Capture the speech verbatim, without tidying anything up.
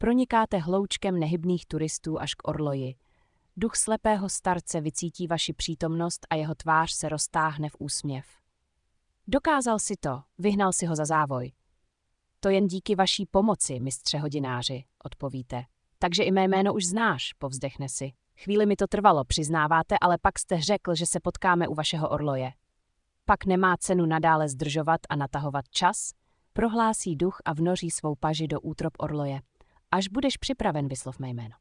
Pronikáte hloučkem nehybných turistů až k orloji. Duch slepého starce vycítí vaši přítomnost a jeho tvář se roztáhne v úsměv. Dokázal si to, vyhnal si ho za závoj. To jen díky vaší pomoci, mistře hodináři, odpovíte. Takže i mé jméno už znáš, povzdechne si. Chvíli mi to trvalo, přiznáváte, ale pak jste řekl, že se potkáme u vašeho orloje. Pak nemá cenu nadále zdržovat a natahovat čas, prohlásí duch a vnoří svou paži do útrop orloje. Až budeš připraven, vyslov mé jméno.